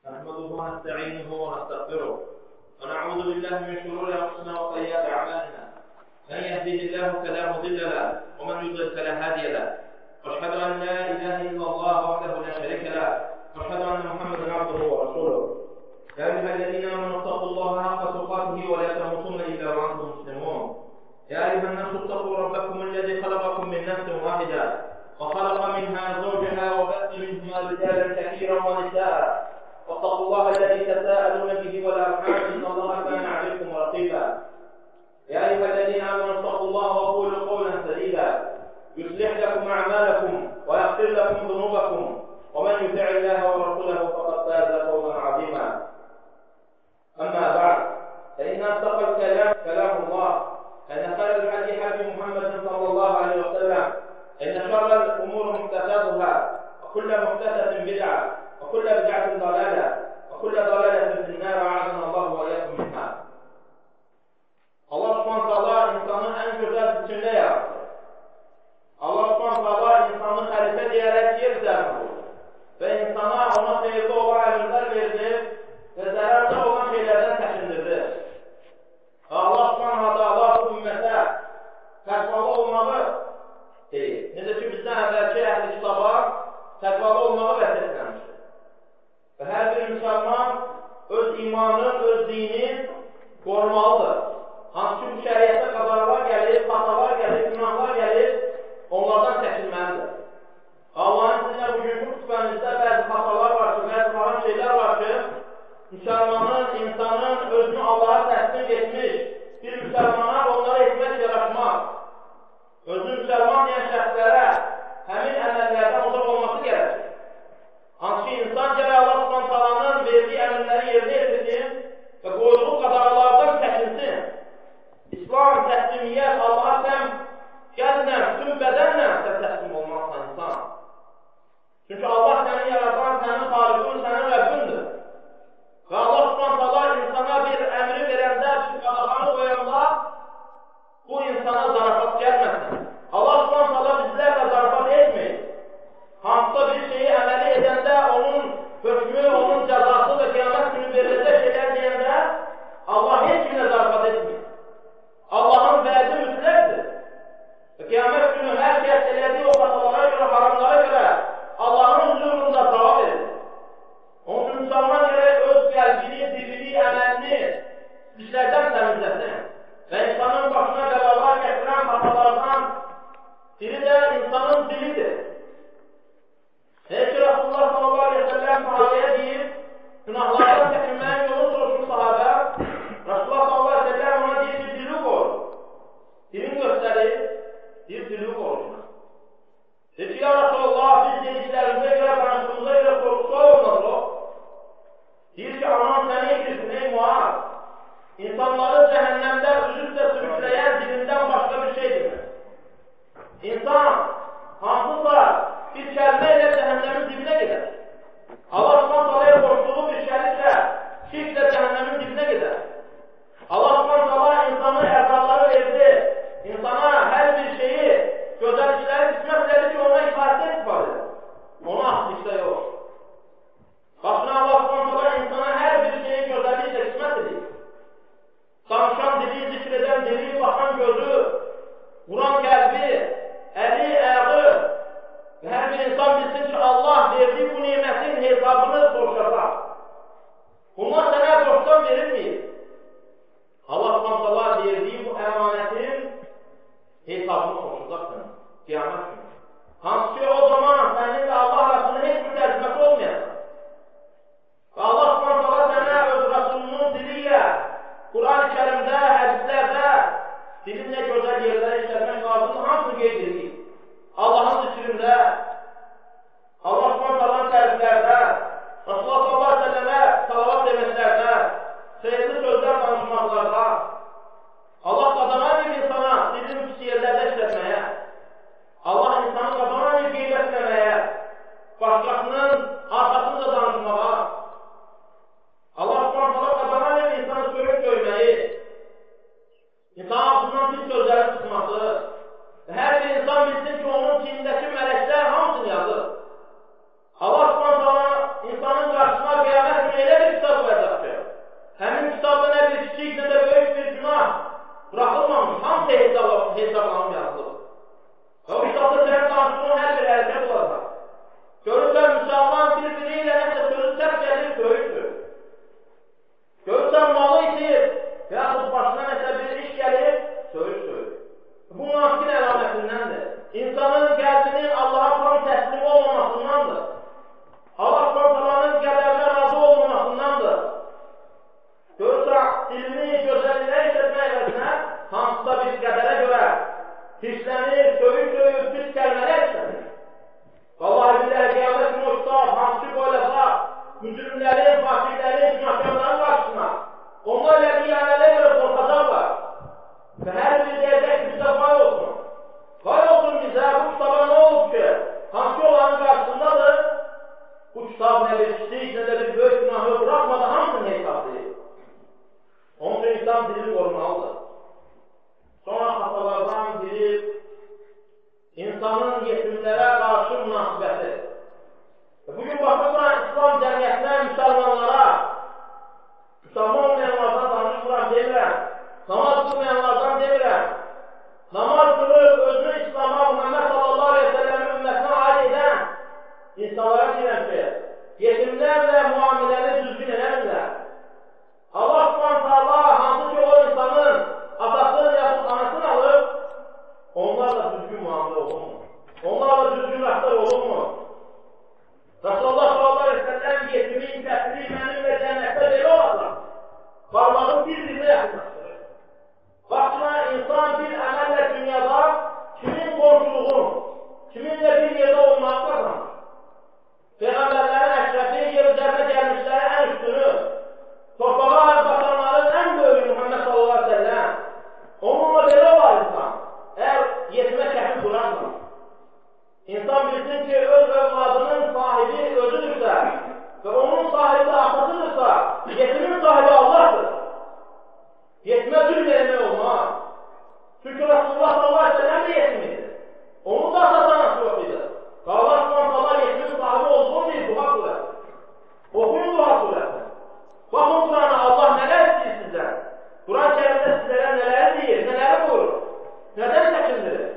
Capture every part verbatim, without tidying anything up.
نحمده ونستعينه ونستغفره ونعوذ بالله من شرور أنفسنا وسيئات أعمالنا من يهده الله فلا مضل له ومن يضلل فلا هادي له وأشهد أن لا إله إلا الله وحده لا شريك له وأشهد أن محمدا عبده ورسوله يا أيها الذين آمنوا اتقوا الله حق تقاته ولا تموتن إلا وأنتم مسلمون يا أيها الناس اتقوا ربكم الذي خلقكم من نفس واحدة وخلق منها زوجها وبث منهما رجالا كثيرا ونساء واتقوا الله الذي تساءلون به والأرحام إن الله كان عليكم رقيبا يا أيها الذين آمنوا اتقوا الله وقولوا قولا سديدا يصلح لكم أعمالكم ويغفر لكم ذنوبكم ومن يطع الله ورسوله فقد فاز فوزا عظيما. أما بعد فإن أصدق الكلام كلام الله أن خير الحديث حديث محمد صلى الله عليه وسلم إن شر الأمور محدثاتها وكل محدثة بدعة وكل بدعة ضلالة وكل ضلالة في النار أعاذنا الله وإياكم منها. Allah Subhanahu taala insanı en güzel biçimde yarattı. Allah Subhanahu taala insanı halife diyerek yer üzerine koydu. Ve insana ona hayırlı olan emirler verdi ve zararlı olan şeylerden kaçındırdı. Allah Subhanahu taala bu ümmete takvalı olmalı deyir. Necə ki bizdən əvvəlki əhl-i kitaba takvalı olmağı vəsiyyətləmişdir. Və hər bir müsəlman öz imanı, öz dini qorumalıdır. Hansı ki bu şəriətdə qadağalar gəlir, xatalar gəlir, günahlar gəlir, onlardan çəkinməlidir. Allahın sizinlə bugünkü xütbəmizdə bəzi xatalar var ki, bəzi haram şeylər var ki, müsəlmanın, insanın özünü Allaha təslim etmiş bir müsəlmana onları etmək yaraşmaz. Özünü müsəlman deyən şəxslərə həmin əməllərdən uzaq olması gərəkir. Hansı ki, insan gələ Allah Subhanahu taalanın verdiyi əmrləri yerinə yetirsin və qoyduğu qadağalardan çəkinsin. İslam, təslimiyyət, Allaha sən qəlblə, bütün bədənlə sən təslim olmazsan insan. Çünki Allah səni yaradan, sənin xaliqin, sənin Rəbbindir. Və Allah Subhanahu taala insana bir əmri verəndə, bir qadağanı qoyanda bu insana zarafat gəlməsin. Allah Subhanahu taala bizlərlə zarafat etmir. Hansısa bir şeyi əməli edəndə onun hökmü, onun cəzası və qiyamət günü veriləcək şeylər deyəndə Allah heç kimlə zarafat etmir. Allahın vədi mütləqdir. Və qiyamət günü hər kəs elədiyi o xatalara görə, haramlara görə Allahın huzurunda cavab verir. Onun üçün müsəlman gərək öz qəlbini, dilini, əməlini işlərdən təmizləsin. Və insanın başına bəlalar gətirən xatalardan biri də insanın dilidir. Heç ki, Rasulullah sallallahu aleyhi ve sellem sahabeye deyir, günahlardan çəkinməyin yolu soruşur sahabə. Rasulullah sallallahu aleyhi ve sellem ona deyir ki, dili qoru. Dilini göstərir, deyir, dili qoruşuna. Deyir ki, ya Rasulullah, biz dediklərimizə görə, danışdığımıza görə soruşsa olmaz o. Deyir ki, aman səni etirsin, ey Muaz. İnsanları cəhənnəmdə üz-üstə sürükləyən dilindən başqa bir şeydir. İnsan hansısa bir kəlmə ilə cəhənnəmin dibinə gedər. Allah Subhanahu içində bir böyük günahı bırakmadan hamısını hesablayır. Onun üçün insan dilini korumalıdır. Sonra xatalardan biri insanın yetimlərə qarşı münasibəti. Bugün baxırsan İslam cəmiyyətinə, müsəlmanlara, müsəlman olmayanlardan danışmıram demirəm, namaz qılmayanlardan demirəm, namaz qılıb özünü İslam'a, Muhammed sallallahu aleyhi ve sellem'in ümmətinə aid edən insanlara deyirəm ki, yetimlərlə müamiləni düzgün eləmirlər. Allah subhanahu ta'ala hansı ki o insanın atasını yaxud anasını alıb, onlarla düzgün muamele olunmu? Onlarla düzgün rəftar olunmu? Resulullah sallallahu aleyhi ve sellem yetimin kəsri mənimlə cənnətdə belə olacaq. Varlığı bir-birinə yaxınlaşdırır. Baxsına insan bir əməllə dünyada kimin qonşuluğunu, kiminlə bir yerdə olmağı qazanır. Peyğəmbərlərin əşrəfi, yer üzərində gəlmişləri ən üstünü, torpağa basanların ən böyüyü Muhammed sallallahu aleyhi ve sellem. Onunla belə var insan. Eğer yetimə kəfi durarsa, insan bilsin ki, öz övladının sahibi özüdürsə və onun sahibi de atasıdırsa, yetimin sahibi Allah'tır. Yetimə zülm eləmək olmaz. Çünkü Resulullah sallallahu aleyhi ve sellem de yetimiydi. Onun da atası anası yok idi. Allah subhanahu yetimin sahibi olduğunu değil, Duha suresi. Okuyun Duha suresi. Bakın Kur'an'a Allah neler istiyor sizden. Kur'an-ı Kerim'de sizlere neler deyir, neler buyurur. Neden çekindirir?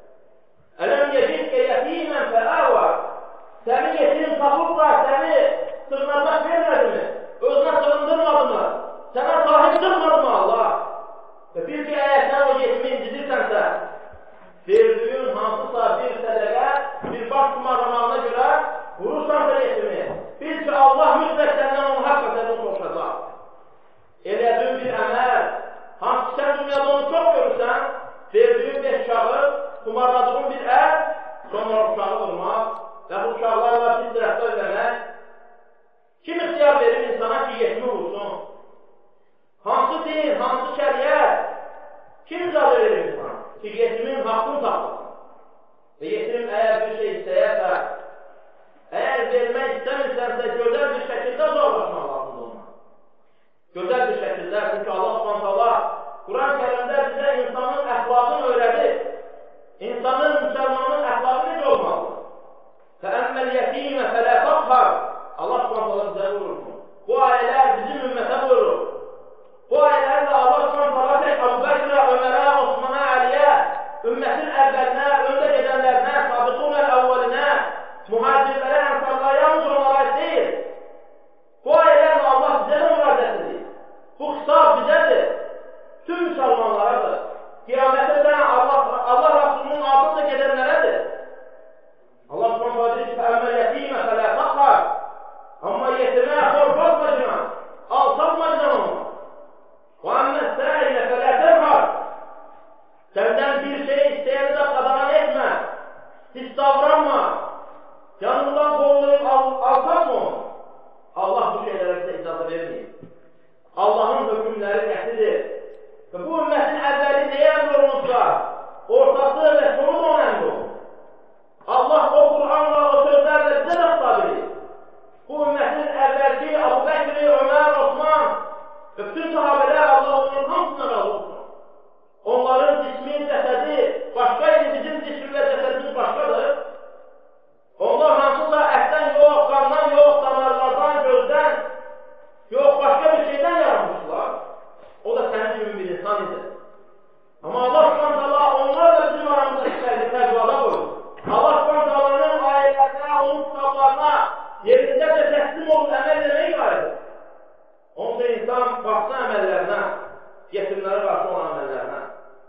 Elem yecidke yetimen fe'ava. Seni yetim tapıp da seni sığınacak vermedi mi? Özüne sığındırmadı mı? Sana sahip çıkmadı mı Allah? Ve bir ki eğer sen o yetimi incidirsense, verdiğin hansısa bir sədəqə, bir baş kumarlamağına göre vurursansa yetimi, bil ki Allah mütləq senden onu haqq hesabını soruşacaq. Elədiyin bir əməl, hansı sen dünyada onu çok görürsən, verdiğin beş uşağı, kumarladığın bir əl, sonra uşağı vurmaq və bu uşaqlarla pis rəftar eləmək. Kim ixtiyar verir insana ki yetimi vursun? Hansı din, hansı şəriət? Kim icazə verir insana ki yetimin haqqını tapsın? Və yetim əgər bir şey istəyərsə, əgər vermək istəmirsənsə gözəl bir şəkildə uzaqlaşmaq lazımdır ona. Gözəl bir şəkildə, çünki Allah subhanahu ta'ala Kur'an-ı Kerim'de bize insanın əxlaqını öğretir. İnsanın, müsəlmanın əxlaqı necə olmalı? فَأَمَّ الْيَتِيمَ فَلَا تَقْهَرْ Allah subhanahu ta'ala bize buyurur. Bu ayələr bizim ümmətə buyurur. Bu ayələrlə Allah subhanahu ta'ala tek Əbu Bəkrə, Ömərə, Osman'a, Əliyə, ümmətin əvvəlinə, öndə gedənlərinə, sabiqunəl əvvəlinə, mühacirlərə, ənsarlara, yalnız onlara deyil. Bu ayələrlə Allah bizə də müraciət edir. Bu xitab bizədir. Tüm müsəlmanlaradır. Qiyamətdə sən Allah, Allah Rasulunun ardında gedənlərədir. Allah subhanahu deyir ki, فَأَمَّ الْيَتِيمَ فَلَا تَقْهَرْ Amma yetimə qorxatmacına, alçatmacına onu. وَأَمَّ السَّائِلَ فَلَا تَنْهَرْ Səndən bir şey istəyəni də qadağan etmə, pis davranma, yanından qollayıb al, alçatma onu. Allah bu şeylərə bizə icazə verməyir. Allahın hökümləri qətidir. Və bu ümmətin əvvəli nəyə əmr olunsa, ortası və sonu da ona əmr olunur. Allah o Kur'anla, o sözlərlə bizə də xitab edir. Bu ümmətin əvvəlki Əbu Bəkri, Ömər, Osman və bütün sahabələr Allah onların hamısına razı olsun. Onların cismi, cəsədi başqa idi, bizim cismi və cəsədimiz başqadır. Onlar hansısa ətdən yox, qandan yox, damarlardan, gözdən yox, başqa bir şeydən yaranmışlar. O da sənin kimi bir insan idi. Amma Allah subhanahu onlarla bizim aramızda fərqlada qoyur. Allah subhanahu ayələrinə, onun kitablarına yerində də təslim olub əməl eləməyi qayıdır. Onun da insan baxsın əməllərinə, yetimlərə qarşı olan əməllərinə.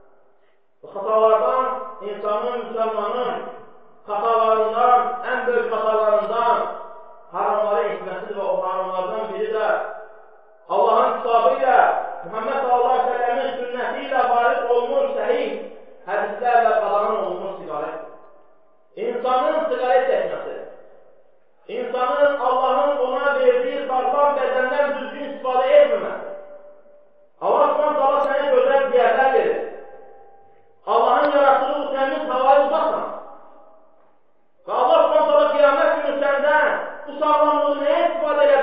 Xatalardan, insanın, müsəlmanın xatalarından, ən böyük xatalarından haramları etməsidir və o haramlardan biri də Allahın kitabı ilə, Muhammed sallallahu aleyhi ve sellemin sünnəti ilə varid olmuş səhih hədislərlə qadağan olunmuş siqaret. İnsanın siqaret çəkməsi, insanın Allahın ona verdiyi sağlam bədəndən düzgün istifadə etməməsi. Allah subhanahu sənə gözəl diyərlər verir. Allahın yaratdığı bu təmiz havayı uzaqsan. Və Allah subhanahu qiyamət günü səndən bu sağlamlığı nəyə istifadə edə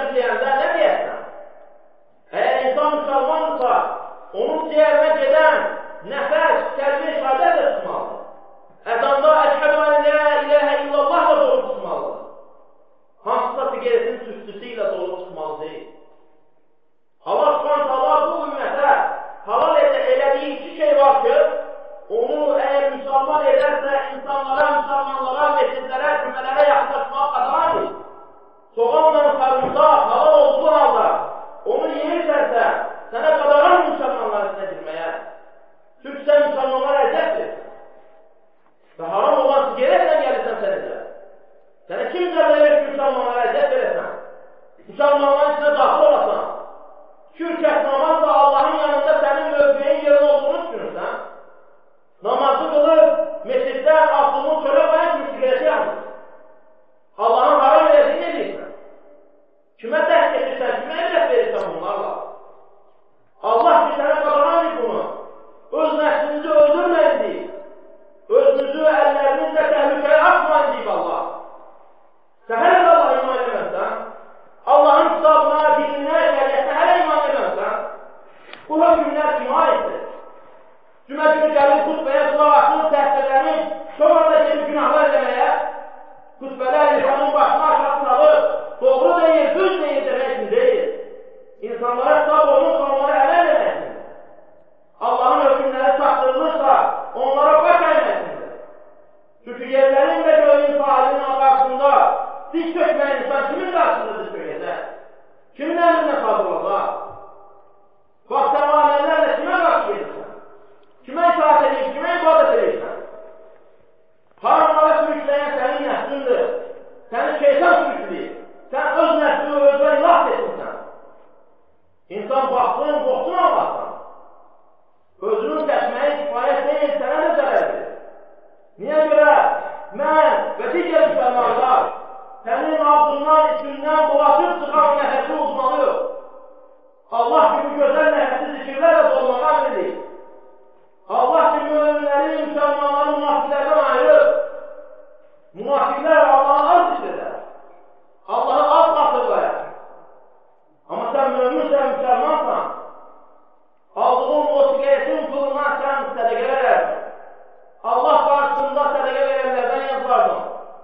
Allahın içine daxil olasan. Şirkət namaz da Allahın yanında sənin mövqeyin yerin olduğunu düşünürsən. Namazı qılıb, mesiddən aklını çölə qoyan kimi siqareti yanır. Allahın haram verdiğini edirsən. Kimə dəhk edirsən, kimə əmrət verirsən bunlarla? Allah ki, sənə qadağan edir bunu. Öz nəslinizi öldürməyin deyib. Özünüzü əllərinizlə təhlükəyə atmayın deyib Allah. Sən hələ də Allah'a iman edəməzsən. Allahın kitabına, dininə, şəriyyətinə hələ iman edəməzsən. Bu hökümlər kimə aiddir? Cümə günü gəlir xutbəyə, dua atır, təhsirlənir, sonra da gelir günahlar eləməyə. Xutbələr insanın başına aşağı salır, doğru deyil, düz deyil demək için deyil. İnsanlara kitab olunursa onlara əməl eləməksindir. Allahın hökümləri çatdırılırsa onlara baş əyməsindir. Çünki yerlərin və göyün sahibinin qarşısında diz çökmən insan kimin qarşısında diz çökəcək? Kimin əmrinə tabi olacaq? Bax, sən o əməllərlə kimə qarşı gedirsən? Kimə itaat edib, kimə ibadət edirsən? Haramlara sürükləyən sənin nəfsündür. Səni şeytan sürükləyir. Sən öz nəfsini özünə ilah etmirsən. İnsan baxsın, qoxsun Allah'tan. Özünün səsməyi kifayət deyil, sənə də zərərdir. Niyə görə? Mən və digər müsəlmanlar sənin ağzından, içindən bulaşıb çıxan nəfəsi uzmalıyıq. Allah kimi gözəl nəfəsi zikirlərlə dolmağa əmrdir. Allah ki, müminləri, müsəlmanları münafiqlərdən ayırır. Münafiqlər Allah'ı az zikirlər. Allah'ı az xatırlayır. Amma sən müminsən, müsəlmansan. Aldığın o sigaretin pulundan sən sədəqə verərsən. Allah qarşısında sədəqə verənlərdən yazardın.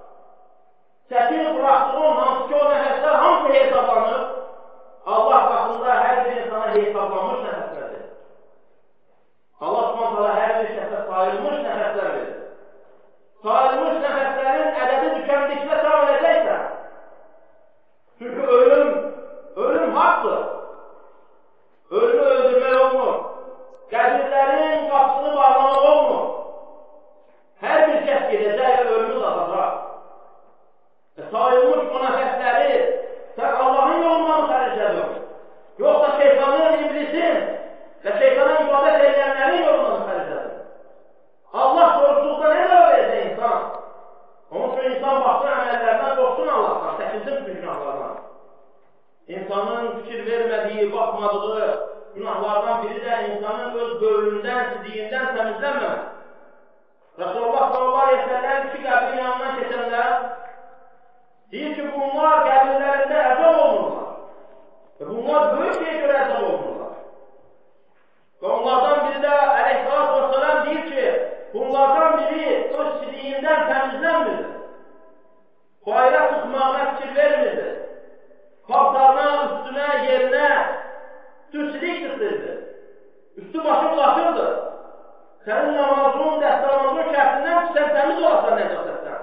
Çətin bıraxdığın hansı ki o nəfəslər hamısı hesablanır. Allah qatında hər bir insana hesablanmış nəfəslərdir. Allah subhanətələ hər bir şəxsə sayılmış nəfəslər verir. Sayılmış nəfəslərin ədədi tükəndikdə sən öləcəksən. Çünki ölüm, ölüm haqdır. Ölümü öldürmək olmur. Qəbirlərin qapısını bağlamaq olmur. Hər bir kəs gedəcək və ölümü dadacaq. Və sayılmış o nəfəsləri sən Allahın yolundan mı xərclədin? Yoxsa şeytanın, iblisin və şeytana ibadət edənlərin yolundan mı xərclədin? Allah soruşduqda nə də verəcək insan? Onun üçün insan baxsın əməllərindən qorxsun Allah'tan, çəkinsin günahlardan. İnsanın fikir vermədiyi, baxmadığı günahlardan biri də insanın öz bölümündən, sidiyindən təmizlənməmək. Resulullah sallallahu aleyhi ve sellem iki qəbrin yanından keçəndə deyir ki, bunlar qəbirlərində əzab olunurlar. Və bunlar böyük şeyə görə əzab olunurlar. Və onlardan biri də əleyhissalatu vesselam deyir ki, bunlardan biri öz sidiyindən təmizlənmirdir. Bayra çıxmağına fikir vermirdir. Paltarına, üstünə, yerinə tüsilik tıxdırdı. Üstü başı bulaşırdı. Sənin namazının, dəstəmazının şərtindən ki, sən təmiz olasan nəcasətdən.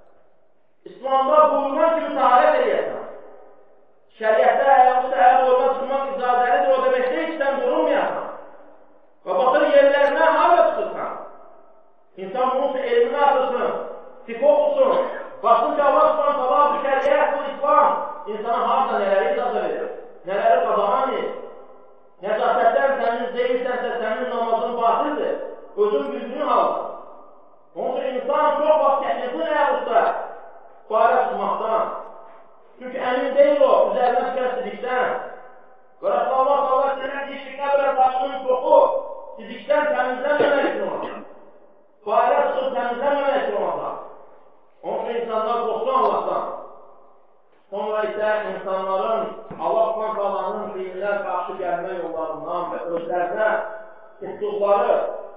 İslamda buyurulan kimi taharət eləyəsən. Şəriətdə ayaqlı səhər olma çıxmaq icazəlidir, o demək deyil ki, sən qorunmayasan. Və baxır yerlərinə harada çıxırsan. İnsan bunun üçün elmini atırsın, fiqh oxusun. Baxsın ki, Allah subhanət Allah bu şəriət, bu İslam insana harada nələri icazə verir, nələri qadağan edir. Nəcasətdən sənin deyirsənsə, sənin namazın batildir. Özün bildiğin halda. Onun için insan çok vaxt çəkinsin ayaqüstə bayra çıxmaqdan. Çünki əmin deyil o, üzərinə çıxan sidikdən. Və Rasulullah sallallahu aleyhi ve sellem dişlikdə belə başının çoxu sidikdən təmizlənməmək üçün olacaq. Bayra çıxıb təmizlənməmək üçün olacaq. Onun için insanlar qorxsun Allah'tan. Sonra isə insanların Allah subhanahu ta'alanın dinlə qarşı gəlmə yollarından və özlərinə tutduqları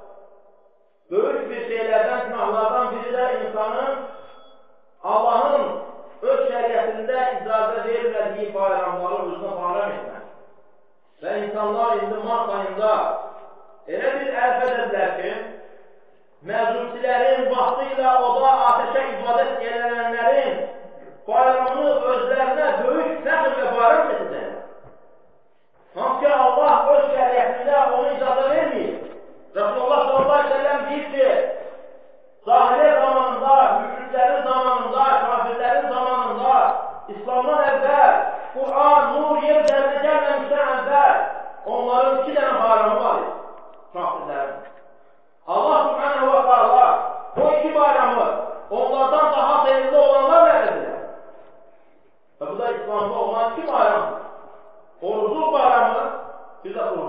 böyük bir şeylərdən, günahlardan biri də insanın Allahın öz şəriətində icazə verilmədiyi bayramları özünə bayram etmək. Və insanlar indi mart ayında elə bir ərz edədilər ki, məzusilərin vaxtı ilə oda ateşə ibadət edənlərin bayramını özlərinə böyük fəxr və bayram edəcəklər. Hansı ki, Allah öz şəriətində onu icazə verməyir. Resulullah sallallahu aleyhi ve sellem deyir ki, zahirə zamanında, müşriklərin zamanında, kafirlərin zamanında, İslamdan əvvəl Qur'an, nur, yer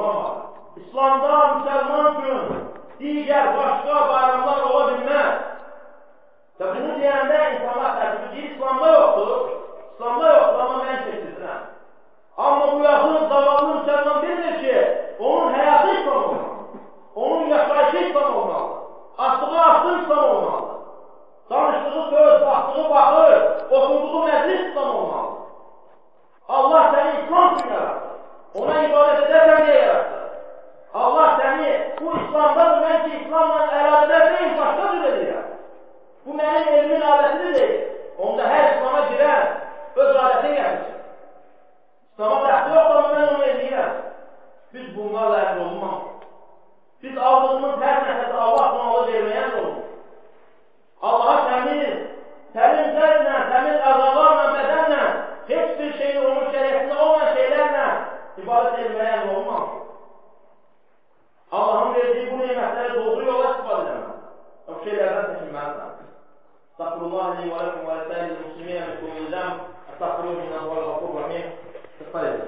Müslüman var. İslamda Müslüman gün digər başqa bayramlar ola bilməz. Və bunu deyəndə insanlar tərtibi deyir, İslamda yoxdur. İslamda yoxdur, amma mən keçirdirəm. Amma bu yaxın zavallı Müslüman bilmir ki, onun həyatı İslam olmalı. Onun yaşayışı İslam olmalı. Attığı attığı İslam olmalı. Danışdığı söz, baxdığı baxır, oturduğu məclis İslam olmalı. Allah səni İslam üçün yarattı. Ona ibadət edərsən deyə yarattı. Allah səni bu İslamdadır, mən ki İslamla əlaqədar deyil, başqa cür edirəm. Bu mənim elmin adətidir deyil. Onda hər İslama girən öz adəti gətirsin. İslama dəxli yoxdur, amma mən onu eləyirəm. Biz bunlarla əmr olunmamışıq. Biz aldığımız hər nəfəsi Allah sunalı verməyə olmuş. Allaha təmiz, təmiz zərlə, təmiz əzalarla, bədənlə, heç bir şeyin onun şəriyyətində olmayan şeylərlə ibadət etməyə əmr olunmamışıq. Allah'ın verdiği bu nimetleri doğru yola ispat edemez. O şeylerden çekinmezler. Estağfurullah li ve lekum ve lesâil muslimine min kulli zam. Estağfurullah innehu vel gafurur rahim. İspat edin.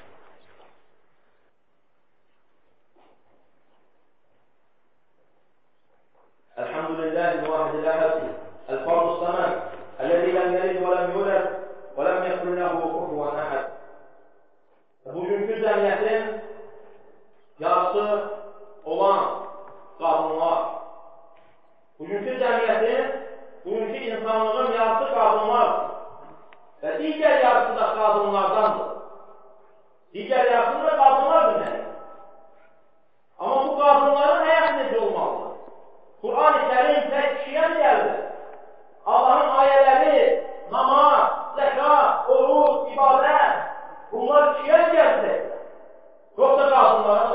Elhamdülillahi vahidil ahad. El-fardus samad. Ellezî lem yelid ve lem yulad ve lem yekun lehu kufuven ahad. Bugünkü cəmiyyətin yarısı olan qadınlar, bugünkü cəmiyyətin, bugünkü insanlığın yarısı qadınlar və digər yarısı da qadınlardandır. Digər yarısı da qadınlar dinləyir. Amma bu qadınların həyat necə olmalıdır? Quran-ı Kərim tək kişiyə gəldi. Allahın ayələri, namaz, zəkat, oruç, ibadət, bunlar kişiyə gəldi. Yoxsa qadınlara.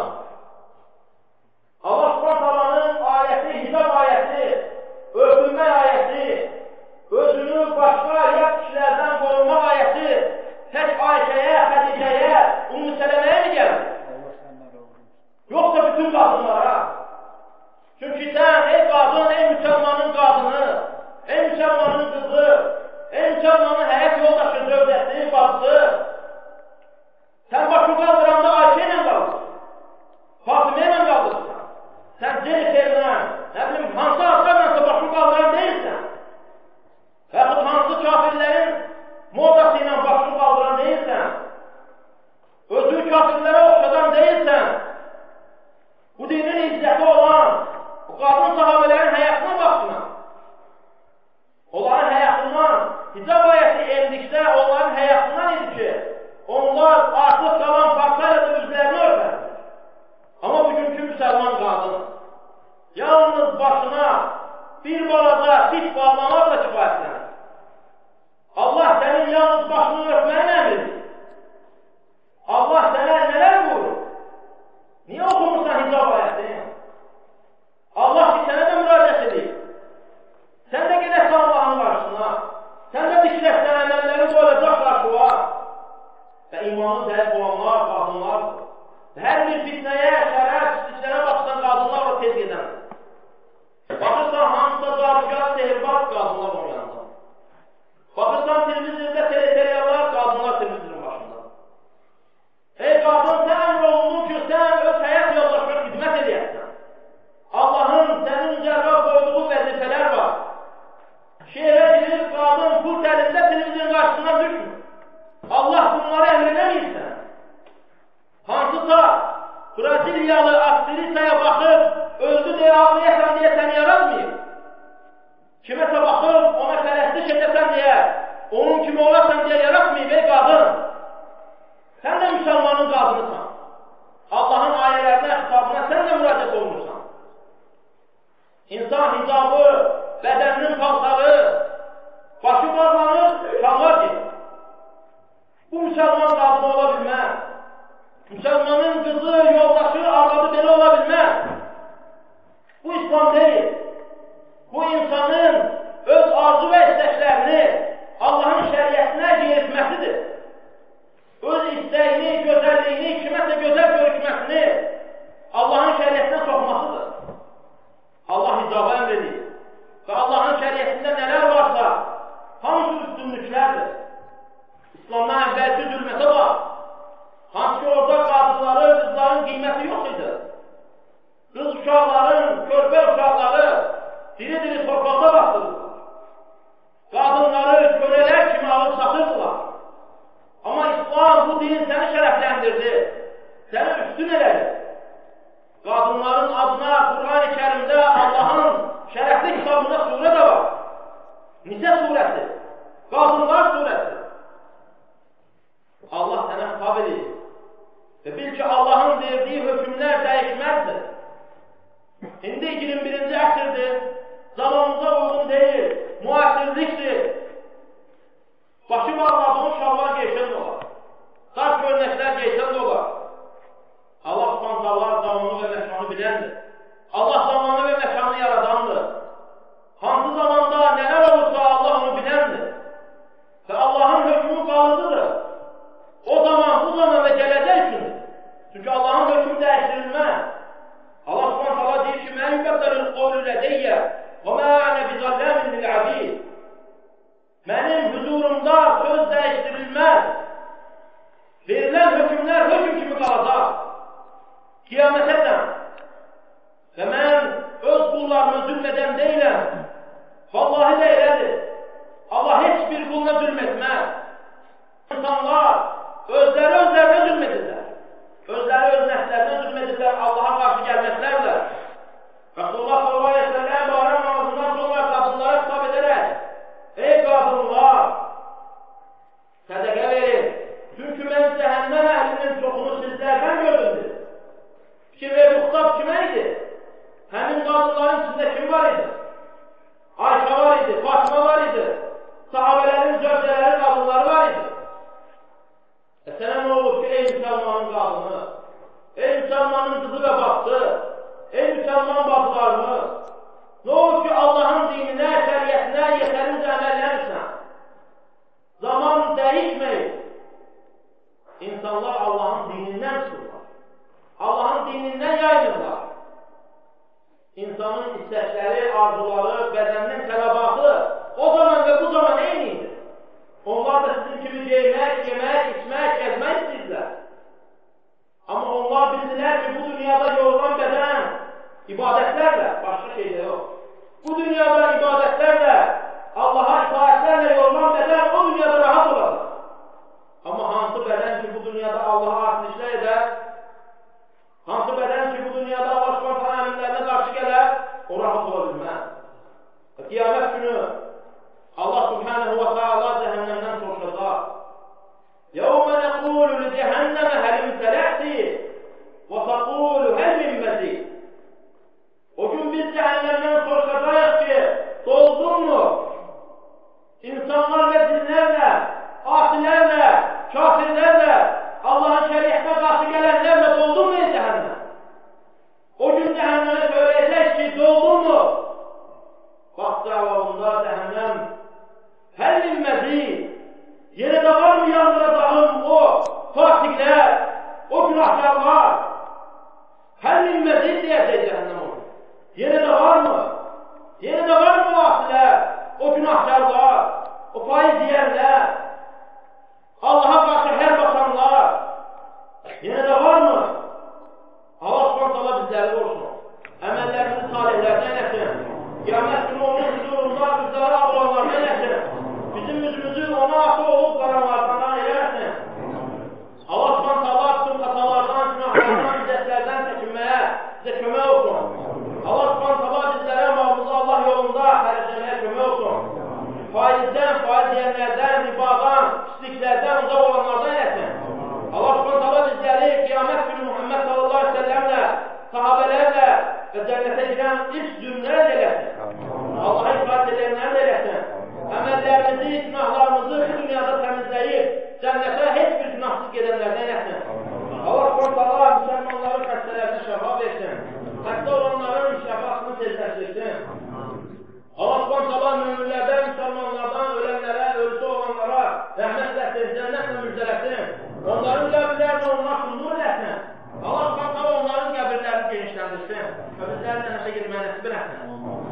Allah Subhanahu ayəti, hicab ayəti, örtünmə ayəti, özünü başqa yad kişilərdən qorunma ayəti tək Ayşəyə, Xədicəyə, Ümmü Sələməyə mi gəlir? Yoxsa bütün qadınlara. Çünki sən, ey qadın, ey müsəlmanın qadını, ey müsəlmanın qızı, ey müsəlmanın həyat yoldaşı, zövcəsi, bacısı, sən başı qaldıranda Ayşə ilə qalırsan, Fatımə ilə qalırsan. Sən Jennifer'lə, nə bilim, hansı adlarla başı qaldıran deyilsən. Və yaxud hansı kafirlərin modası ilə başı qaldıran deyilsən. Özü kafirlərə oxşadan deyilsən. Bu dinin izzəti olan, bu qadın sahabələrin həyatına baxsına. Onların həyatından, hicab ayəti endikdə onların həyatından idi ki, onlar artıq qalan parçayla da üzlərini örtər. Amma bugünkü müsəlman qadın yalnız başına bir balaca ip bağlamaqla kifayətlənir. Allah sənin yalnız başını örtməyin əmridir. Allah sənə nələr buyurur? Niyə oxumursan hicab ayətini? Allah ki sənə də müraciət edir. Sən də gedəsən Allahın qarşısına. Sən də dikləsən əməllərin qoyulacaq qarşıva. Və imanı zəif olanlar, qadınlardır. Hər bir fitnəyə, şərə, pisliklərə baxsan qadınlar o tez gedən. Baxırsan hansısa zabıqat, sehirbaz qadınlar onun yanında. Baxırsan televizorda teleseriyallar, qadınlar televizorun başında. Ey qadın, sən əmr olunur ki, sən öz həyat yoldaşına xidmət edəyəsən. Allahın sənin üzərində qoyduğu vəzifələr var. Şehirə girib qadın pul təlində televizorun qarşısından düşmür. Allah bunları əmr edəməyirsən. Hansısa Braziliyalı aktrisaya baxıb, öldü deyə ağlayasan deyə səni yaratmayıb. Kiməsə baxıb, ona pərəstiş edəsən deyə, onun kimi olasan deyə yaratmayıb, ey qadın. Sən də müsəlmanın qadınısan. Allahın ayələrinə, xitabına sən də müraciət olunursan. İnsan hicabı, bədəninin paltarı, başı bağlanır, şalvar gedir. Bu müsəlman qadını ola bilməz. Müsəlmanın qızı, yoldaşı, arvadı belə ola bilməz. Bu İslam deyil. Bu insanın öz arzu və istəklərini Allahın şəriətinə yeritməsidir. Öz istəyini, gözəlliyini, kiməsə gözəl görüşməsini Allahın şəriətinə soxmasıdır. Allah hicabı əmr edir. Və Allahın şəriətində nələr varsa, hamısı üstünlüklərdir. İslamdan əvvəlki zülmətə var. Hansı ki orada qadınları, qızların qiymət din səni şərəfləndirdi, səni üstün elədi. Qadınların adına Qur'an-ı Kərimdə Allahın şərəfli kitabında surə də var. Nisə surəsi, Qadınlar surəsi. Allah sənə xitab edir. Və bil ki, Allahın verdiyi hökümlər dəyişməzdir. İndi iyirmi birinci əsrdir, zamanımıza uyğun deyil, müasirlikdir. Başı bağladığın şalvar geysən də olar, dar köynəklər geysən də olar. Allah subhanallah zamanı və məkanı biləndir. Allah zamanı və məkanı yaradandır. Hansı zamanda nələr olursa Allah onu biləndir. Və Allahın hökmü qalıcıdır. O zaman, bu zaman və gələcək üçündür. Çünki Allahın hökmü dəyişdirilməz. Allah subhanallah deyir ki, mən yübəddəlil qovlu lədeyyə və mə ənə bizəlləmin lil-abid. Mənim huzurumda söz dəyişdirilməz. Verilən hökümlər höküm kimi qalacaq. Qiyamətədən. Və mən öz qullarımı zülm edən deyiləm. Vallahi də elədir. Allah heç bir quluna zülm etməz. İnsanlar özləri özlərinə zülm edirlər. Özləri öz nəfslərinə zülm edirlər, Allaha qarşı gəlməklərlə. Rasulullah sallallahu aleyhi ve sellem bayram namazından sonra qadınlara xitab edərək, ey qadınlar, sədəqə verin. Çünki mən cəhənnəm əhlinin çoxunu sizlərdən gördümdür. Fikir ver, bu xitab kimə idi? Həmin qadınların içində kim var idi? Ayşə var idi, Fatıma var idi, sahabələrin zövcələri, qadınları var idi. E sənə nə olur ki, ey müsəlmanın qadını, ey müsəlmanın qızı və baxdı, ey müsəlman bacılarımız, nə olur ki, Allahın dininə, şəriyyətinə yetərincə əməlləmirsən. Zaman dəyişməyib. İnsanlar Allahın dinindən çıxırlar. Allahın dinindən yayınırlar. İnsanın istəkləri, arzuları, bədəninin tələbatı o zaman və bu zaman eynidir. Onlar da sizin kimi geymək, yemək, içmək, gəzmək istəyirlər. Amma onlar bildilər ki, bu dünyada yorulan bədən ibadətlərlə, başqa şeydə yox. Bu dünyada ibadətlərlə, Allaha itaətlərlə yorulan bədən o dünyada rahat olacaq. Amma hansı bədən ki, bu dünyada Allaha artmışlar edər, hansı bədən ki, bu dünyada Allah subhanə əmrlərine qarşı gələr, o rahat ola bilməz. Qiyamət günü Allah subhanəhu və teala cəhənnəmdən soruşacaq. يَوْمَ نَقُولُ لِجَهَنَّمَ هَلْ اِمْتَلَأْتِ وَتَقُولُ هَلْ مِنْ مَزِيدٍ. O gün biz cəhənnəmdən soruşacağız ki, doldun mu? İnsanlar və dinlərlə, asilərlə, kafirlərlə, Allahın şəriətine qarşı gələnlərlə doldun mu cəhənnəm? O gün cəhənnəmə söyləyəcək ki, doldun mu? Bax cavabında cəhənnəm, həl min məzid, yenə də var mı yandıracağım o fasiklər, o günahkarlar? Həl min məzid deyəcək cəhənnəm onu. Yenə də var mı? Yenə də var mı o asilər, o günahkarlar, o faiz yiyənlər, Allaha qarşı hər basanlar? Yenə də var mı? Allah subhanallah bizləri olsun. Əməllərimizi salihlərdən eləsin. Qiyamət günü onun huzurunda bizlərə olanlardan eləsin. Bizim üzümüzü ona atı olub qaranlardan eləsin. Allah subhanallah bütün xatalardan, günahlardan, bizzətlərdən çəkinməyə bizə kömək olsun. Allah subhanallah bizlərə malımızı Allah yolunda xərcləməyə kömək olsun. Faizdən, faiz yiyənlərdən, ribadan, pisliklərdən uzaq olanlardan eləsin. Allah subhanallah bizləri qiyamət günü Muhammed sallallahu aleyhi ve sellemlə, sahabələrlə və cənnətə girən ilk zümrələr eləsin. Allah'a itaat edənlər eləsin. Əməllərimizi, günahlarımızı bu dünyada təmizləyib, cənnətə heç bir günahsız gedənlərdən eləsin. Allah subhanallah müsəlmanların xəstələrinə şəfa versin. Xəstə olanların şəfasını tezləşdirsin. Allah subhanallah müminlərdən, müsəlmanlardan ölənlərə, ölüsü olanlara rəhmət eləsin, cənnətlə müjdələsin. Onların qəbirlərini onlar sundur eləsin. Allah subhanallah onların qəbirlərini genişləndirsin və bizləri cənnətə girməyə nəsib eləsin.